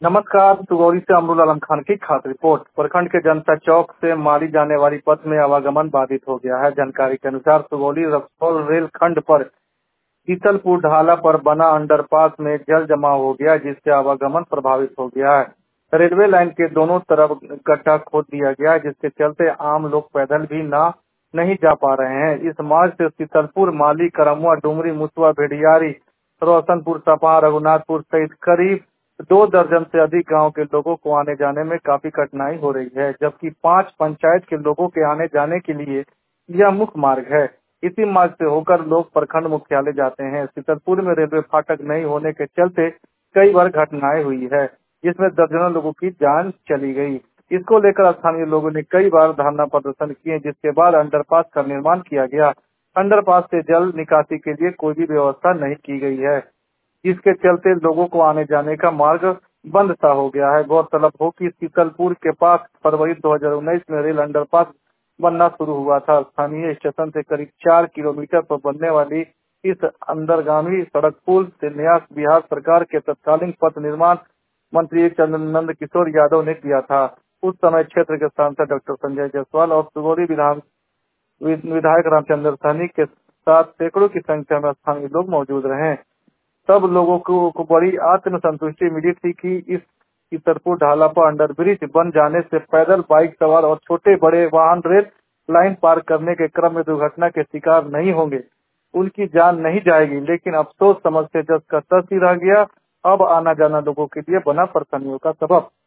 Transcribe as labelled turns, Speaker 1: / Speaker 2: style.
Speaker 1: नमस्कार। सुगौली से अमरुल आलम खान की खास रिपोर्ट। प्रखंड के जनता चौक से माली जाने वाली पथ में आवागमन बाधित हो गया है। जानकारी के अनुसार सुगौली रक्सौल रेल खंड पर शीतलपुर ढाला पर बना अंडरपास में जल जमाव हो गया, जिससे आवागमन प्रभावित हो गया है। रेलवे लाइन के दोनों तरफ गड्ढा खोद दिया गया है, जिसके चलते आम लोग पैदल भी नहीं जा पा रहे हैं। इस मार्ग से शीतलपुर, माली, करमुआ, डुमरी, मुसवा, भेड़ियारी, रोशनपुर, सपा, रघुनाथपुर सहित करीब 2 दर्जन से अधिक गांव के लोगों को आने जाने में काफी कठिनाई हो रही है, जबकि 5 पंचायत के लोगों के आने जाने के लिए यह मुख्य मार्ग है। इसी मार्ग से होकर लोग प्रखंड मुख्यालय जाते हैं। शीतलपुर में रेलवे फाटक नहीं होने के चलते कई बार घटनाएं हुई है, जिसमें दर्जनों लोगों की जान चली गई। इसको लेकर स्थानीय लोगों ने कई बार धरना प्रदर्शन किए, जिसके बाद अंडरपास का निर्माण किया गया। अंडरपास से जल निकासी के लिए कोई भी व्यवस्था नहीं की गई है, जिसके चलते लोगों को आने जाने का मार्ग बंद सा हो गया है। गौरतलब हो कि शीतलपुर के पास फरवरी 2019 में रेल अंडरपास बनना शुरू हुआ था। स्थानीय स्टेशन से करीब 4 किलोमीटर पर बनने वाली इस अंतर्गामी सड़क पुल शिलान्यास बिहार सरकार के तत्कालीन पथ निर्माण मंत्री नंद किशोर यादव ने किया था। उस समय क्षेत्र के सांसद डॉक्टर संजय जायसवाल और सुगौली विधायक रामचंद्र सहनी के साथ सैकड़ों की संख्या में स्थानीय लोग मौजूद रहे। सब लोगों को बड़ी आत्मसंतुष्टि मिली थी कि इस शीतलपुर ढाला पर अंडर ब्रिज बन जाने से पैदल, बाइक सवार और छोटे बड़े वाहन रेल लाइन पार करने के क्रम में दुर्घटना के शिकार नहीं होंगे, उनकी जान नहीं जाएगी। लेकिन अफसोस समझ से जस का तस ही रह गया। अब आना जाना लोगों के लिए बना परेशानियों का सबब।